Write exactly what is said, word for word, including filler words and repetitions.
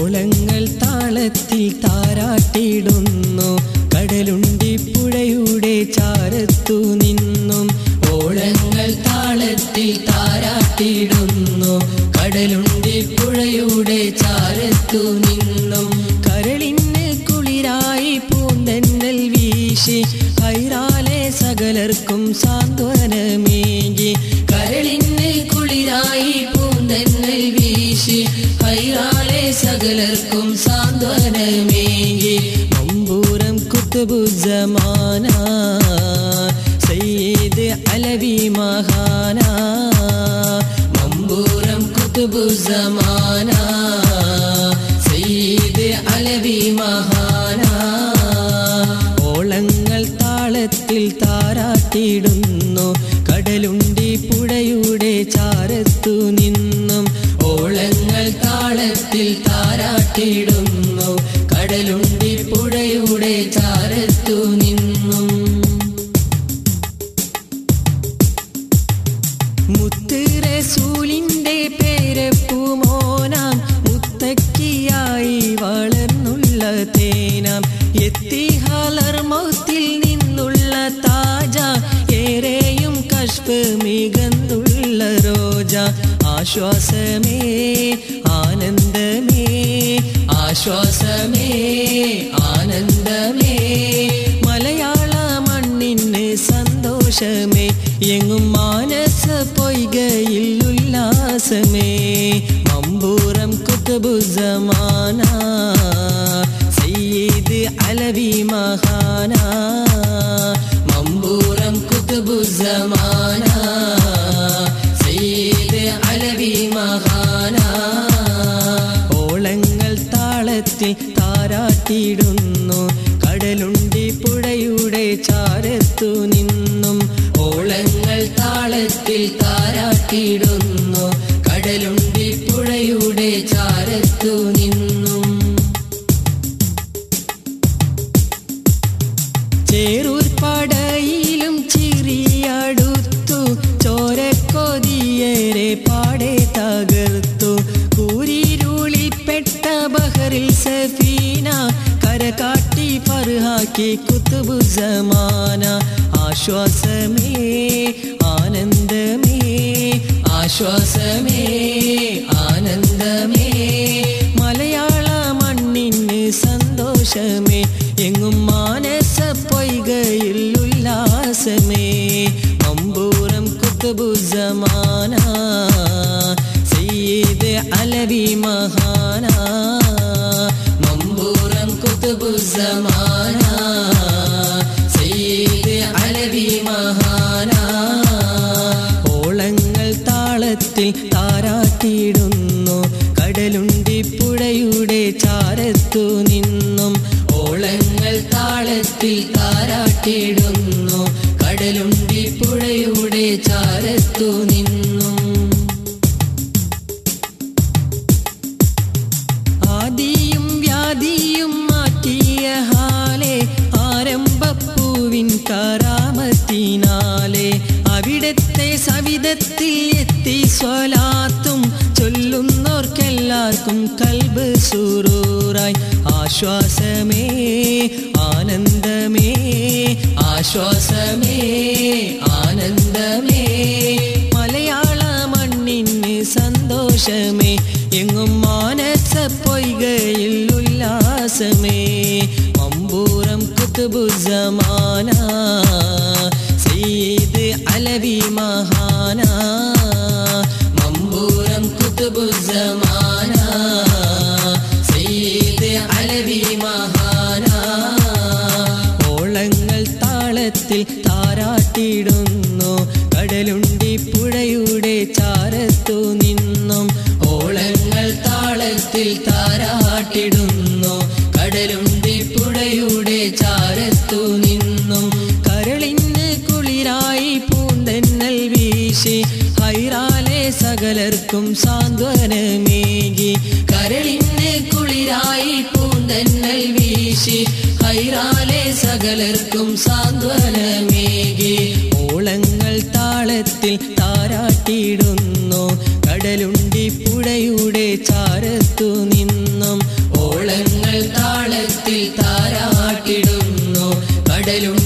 ഓളങ്ങൾ താളത്തിൽ താരാട്ടിടുന്നു കടലുണ്ടി പുഴയുടെ ചാരത്തു നിന്നും. ഓളങ്ങൾ താളത്തിൽ താരാട്ടിടുന്നു കടലുണ്ടി പുഴയുടെ ചാരത്തു നിന്നും. കരളിന് കുളിരായി പൂന്തന്നൽ വീശി ഹൈറാലെ സകലർക്കും സാന്ത്വനമേകി. കരളിന് കുളിരായി പൂന്തന്നൽ വീശി ഹൈറാലെ സകലർക്കും സാന്ത്വനമേകി. മമ്പൂരം കുത്തുബുസ്സമാന സയ്യിദ് അലവി മഹാന. മമ്പൂരം കുത്തുബുസ്സമാന സയ്യിദ് അലവി മഹാന. ഓളങ്ങൾ താളത്തിൽ താരാട്ടിടുന്നു കടലുണ്ടി പുഴയുടെ ചാരത്തു നിന്നും. ഓളങ്ങൾ താളത്തിൽ താരാട്ടിടുന്നു കടലുണ്ടി പുഴയുടെ ചാരത്തു നിന്നും. മുത്ത് റസൂലിന്റെ പേരപ്പുമോനാം മുത്തക്കിയായി വളർന്നുള്ള തേനാം. എത്തിഹാലർ മൗത്തിൽ നിന്നുള്ള താജ ഏറെയും കഷ്പ് മികന്തുള്ള രോജ. ആശ്വാസമേ ആനന്ദമേ ആശ്വാസമേ ആനന്ദമേ മലയാള മണ്ണിന് സന്തോഷമേ എങ്ങും മാനസ പൊയ്കയിൽ ഉല്ലാസമേ. മമ്പൂരം കുത്തുബുസ്സമാന സയ്യിദ് അലവി മഹാന. മമ്പൂരം കുത്തുബുസ്സമാന സയ്യിദ് അലവി മഹാന. ഓളങ്ങൾ താളത്തിൽ താരാട്ടിടുന്നു കടലുണ്ടി പുഴയുടെ ചാരത്തു നിന്നും. ഓളങ്ങൾ താളത്തിൽ താരാട്ടിടുന്നു കടലുണ്ടി പുഴയുടെ ചാരത്തു നിന്നും. ചേറൂർ പടയിലും ചിറിയടുത്തു ചോരക്കൊതിയേറെ പാടെ തകർത്തു. കൂരിരുളിൽപ്പെട്ട ബഹറിൽ സഫീന കരകാട്ടി ഫർഹാക്കി കുത്തുബുസ്സമാന. ആശ്വാസമേ ആനന്ദമേ ആശ്വാസമേ ആനന്ദമേ മലയാള മണ്ണിന് സന്തോഷമേ എങ്ങും മാനസ പൊയ്കയിൽ ഉല്ലാസമേ. മമ്പൂരം കുത്തുബുസ്സമാന സയ്യിദ് അലവി മഹാന. മമ്പൂരം കുത്തുബുസ്സമാന സയ്യിദ് അലവി മഹാന. ഓളങ്ങൾ താളത്തിൽ താരാട്ടിടുന്നു കടലുണ്ടി പുഴയുടെ ചാരത്തു നിന്നും. ഓളങ്ങൾ താളത്തിൽ താരാട്ടിടുന്നു കടലുണ്ടി പുഴയുടെ ചാരത്തു നിന്നും. ആദിയും വ്യാധിയും മാറ്റിയ ഹാലെ ആരംഭപ്പൂവിൻ കറാമത്തിനാലെ. അവിടത്തെ സവിധത്തിൽ എത്തി സ്വലാത്തും ചൊല്ലുന്നോർക്കെല്ലാവർക്കും കൽബ് സുറൂറായി. ആശ്വാസമേ ആനന്ദമേ ആശ്വാസമേ ആനന്ദമേ മലയാള മണ്ണിന് സന്തോഷമേ എങ്ങും മാനസ പൊയ്കയിൽ ഉല്ലാസമേ. മമ്പൂരം കുത്തുബുസ്സമാന സയ്യിദ് അലവി മഹാന. മമ്പൂരം കുത്തുബുസ്സമാന സയ്യിദ് അലവി മഹാന. ഓളങ്ങൾ താളത്തിൽ താരാട്ടിടുന്നു കടലുണ്ടി പുഴയുടെ ചാരത്തു നിന്നും. ഓളങ്ങൾ താളത്തിൽ താരാട്ടിടുന്നു കടലുണ്ടി പുഴയുടെ ചാരത്തു നിന്നും. കരളിന് കുളിരായി പൂന്തന്നൽ വീശി ഹൈറാലെ സകലർക്കും സാന്ത്വനമേകി. കരളിന് കുളിരായി പൂന്തന്നൽ വീശി ഹൈറാലെ സകലർക്കും സാന്ത്വനമേകി. ഓളങ്ങൾ താളത്തിൽ താരാട്ടിടുന്നു കടലുണ്ടി പുഴയുടെ ചാരത്തു നിന്നും. കടലുണ്ടി